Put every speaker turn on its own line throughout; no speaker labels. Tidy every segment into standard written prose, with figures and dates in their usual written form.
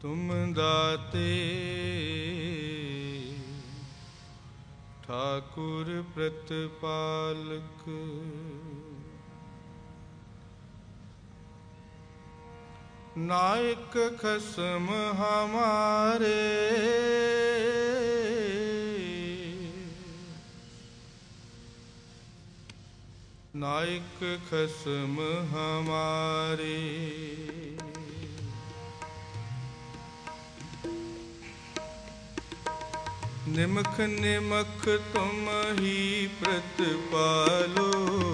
तुम दाते ठाकुर प्रतिपालक, नायक खसम हमारे, नायक खसम हमारे। निमख निमख तुम ही प्रतिपालो,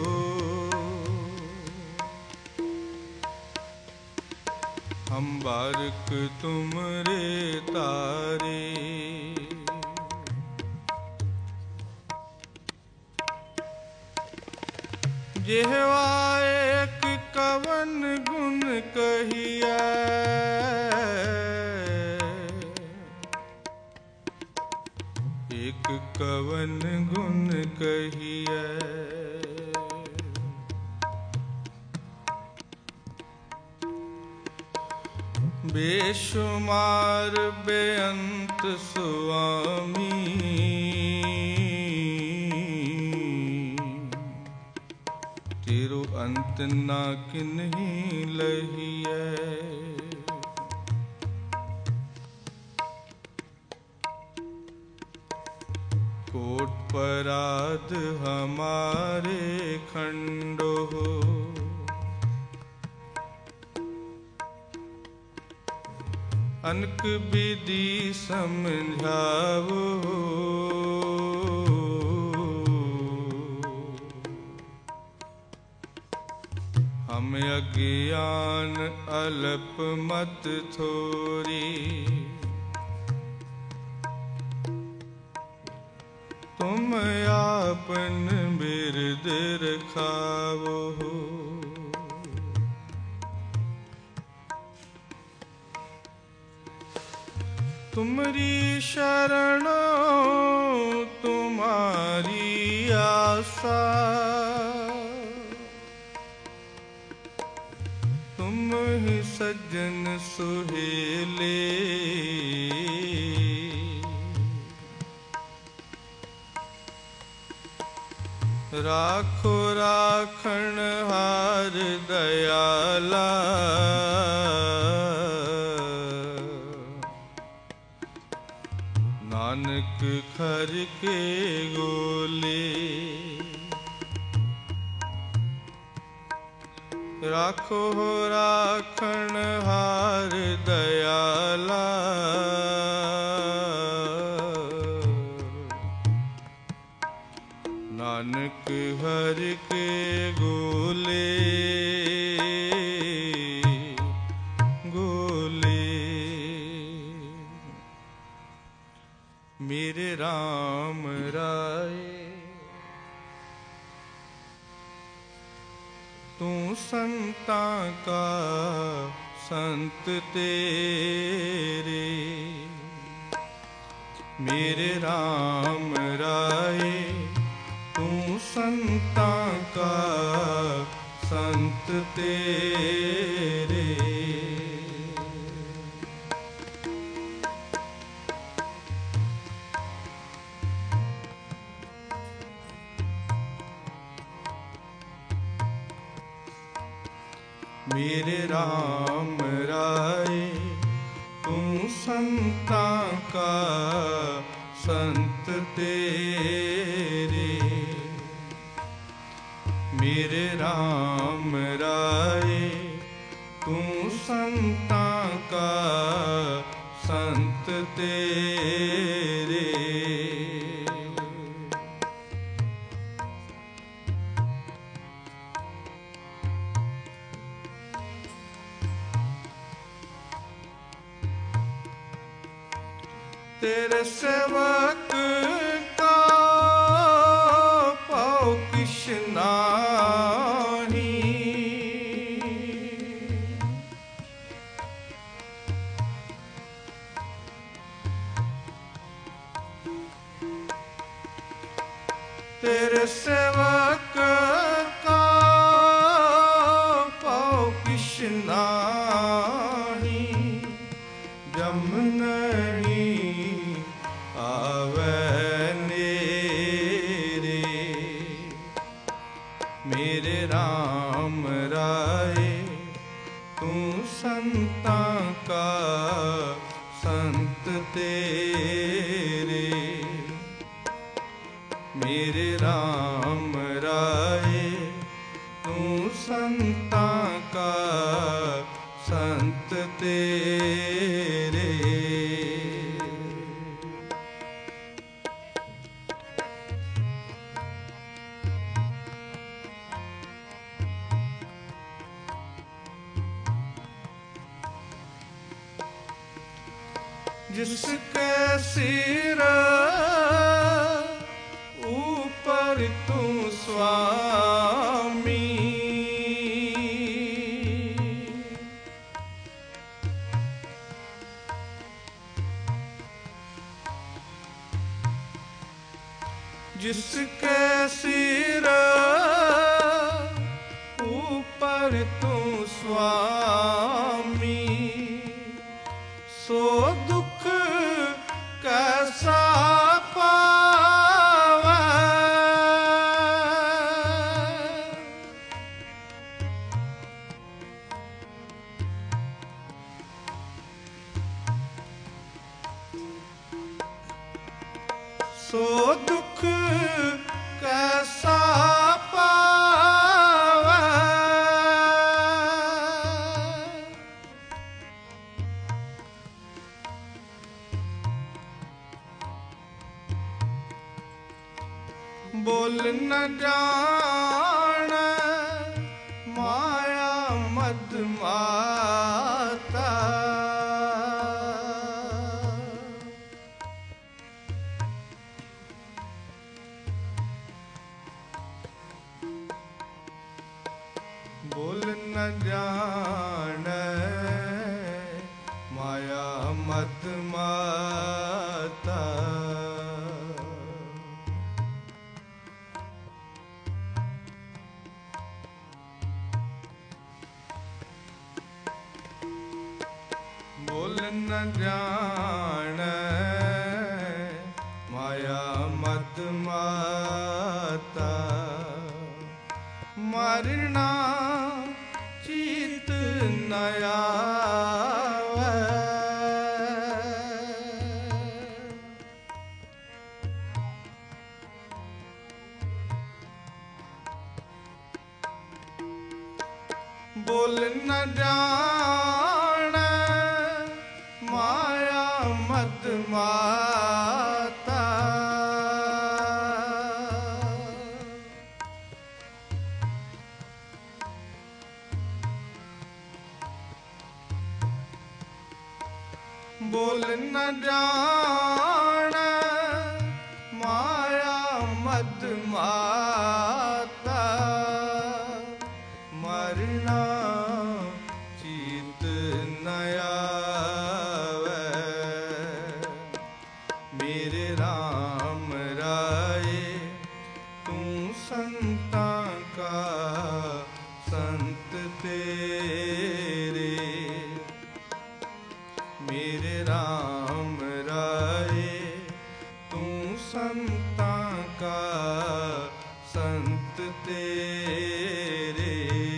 हम बारक तुम रे तारे। जेहवा एक कवन गुण कहिया, एक कवन गुण कहिया। बेशुमार बेअंत स्वामी, तेरो अंत ना किन्हीं लहिए। कोट पराध हमारे खंडो, अनक विधि समझावो। हम अज्ञान अल्प मत थोरी, तुम आपन बिरद रखावो। तुमरी शरणो तुम्हारी आशा, तुम ही सज्जन सुहेले। राखो राखण हार दयाला, नानक खर के गोले। राखो राखण हार दयाला, नानक हर के गोले गोले। मेरे राम राय तू संता का संत तेरे। मेरे राम राय तू संता का संत तेरे। मेरे राम राय तू संता का संत तेरे। मेरे राम राय तू संता का संत तेरे। तेरे सेवक का पाओ किश नाही, तेरे सेवक का पाओ किश नाही। भ्रम नहीं आवे नेरे। मेरे राम राय तू संता का संत तेरे। मेरे राम राय तू संता का संत तेरे। जिसके सिर ऊपर तू स्वामी, जिसके सिर ऊपर तू स्वामी, सो दुख कैसा पावे। सो दुख कैसा पावे। बोल न जान माया मद माता, बोल न जान माया मद माता। बोल न जान माया मद माता। मरना चीत न आवे। बोल न जान माया मद माता। बोल न जान माया मद माता। मरना चीत न आवे। मेरे राम राय तू संता का संत तेरे। मेरे राम राय तू संता का संत तेरे।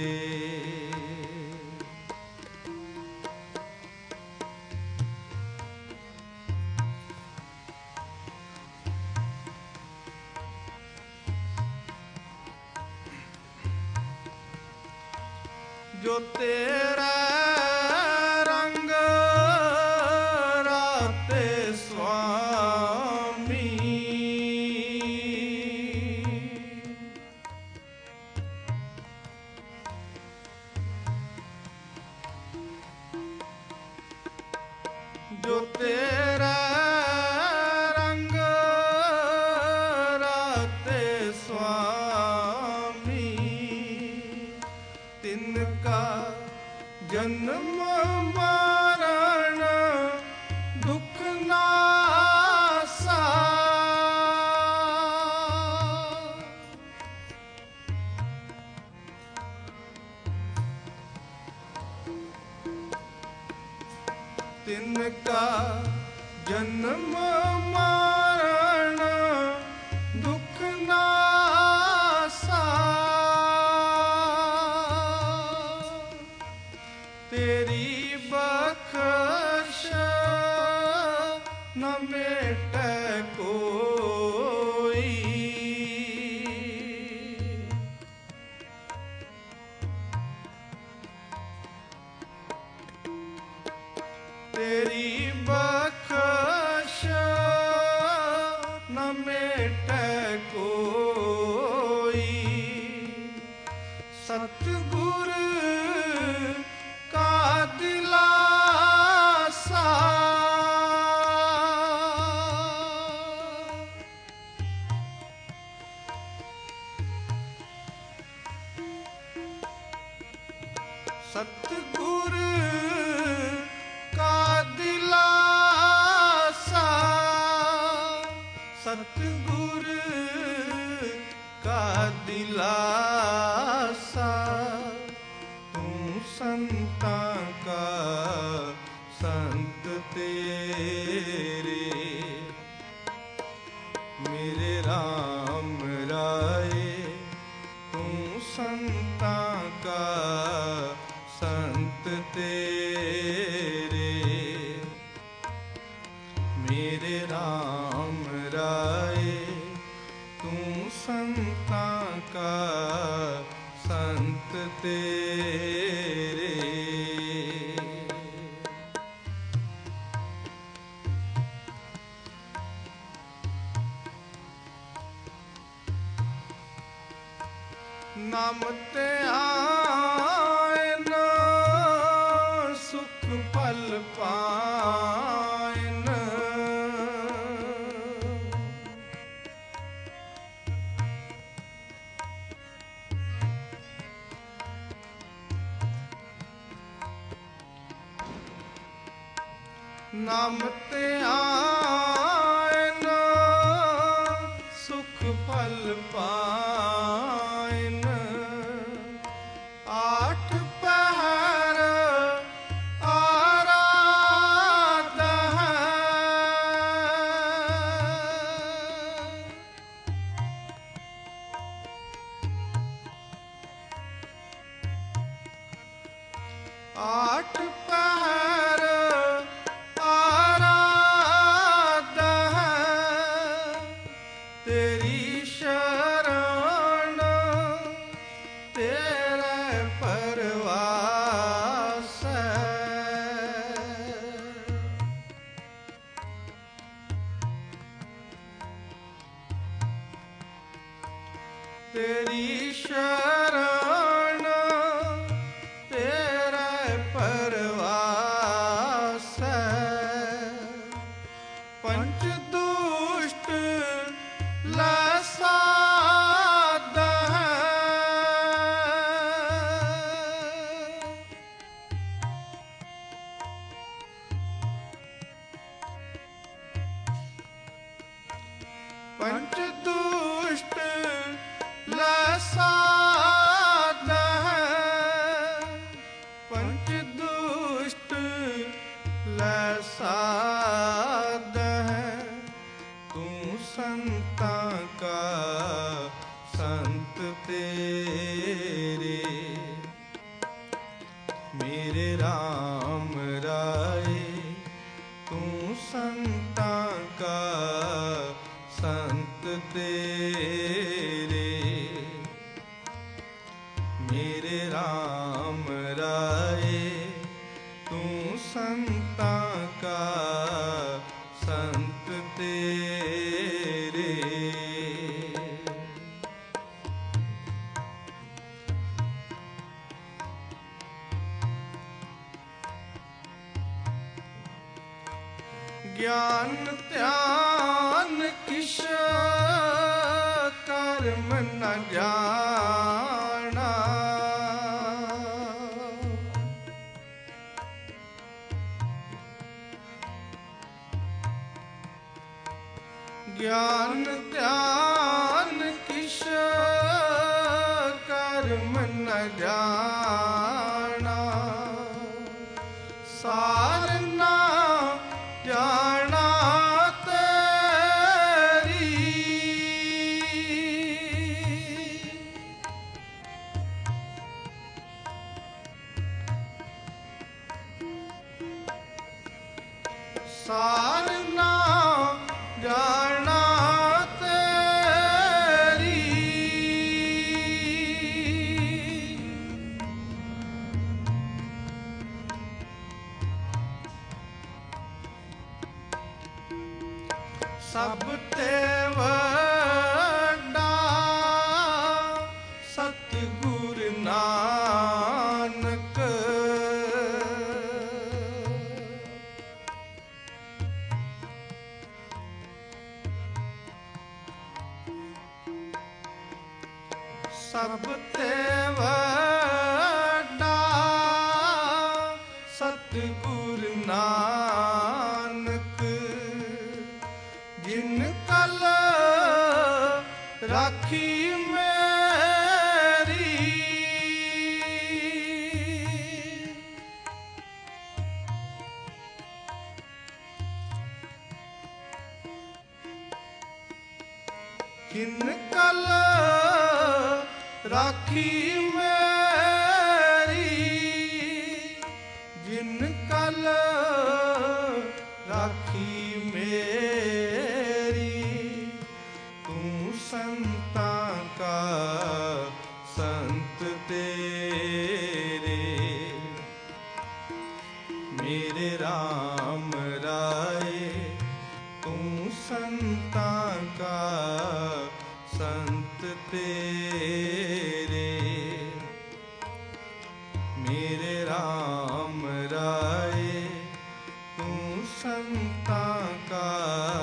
जो तेरा रंग राते स्वामी, जो तेरा रंग राते स्वामी, तिनका जन्म मरण दुख नासा। तिनका जन्म मरण दुख नासा। तेरी बख्श न मेटे कोई, तेरी बख्श न मेटे कोई। सतगुर का दिलासा, सतगुर का दिलासा, सतगुर का दिलासा। तू संतां का संत तेरे, मेरे राम राए। तू संतां का संत तेरे, मेरे राम राए। तू संतां का संत तेरे। नाम ते आयन सुख फल पायन। नाम ते आयन सुख फल पायन। आठ पहर आराध है, आठ पहर आराध है। तेरी शरण तेरे परवास है। तेरी शरण तेरे परवास है। पंच दुष्ट लसाद है, पंच दुष्ट लसाद है। पंच दुष्ट लसाद है। तू संतां का संत तेरे, मेरे राम राए। तू संतां का संत तेरे, मेरे राम राए। तू संतां का संत तेरे। ज्ञान ध्यान किश कर्म न जाना। ज्ञान ध्यान किश कर्म न जाना। सार ना सार ना जाना तेरी। सब ते वड्डा सतगुर नानक। सब ते वड्डा सतगुर नानक। जिन कल राखी मेरी। जिन कल राखी मेरी। जिन कल राखी मेरी। तू संतां का संत तेरे। मेरे राम राय तू संतां का संत तेरे। मेरे राम राय तू संतां का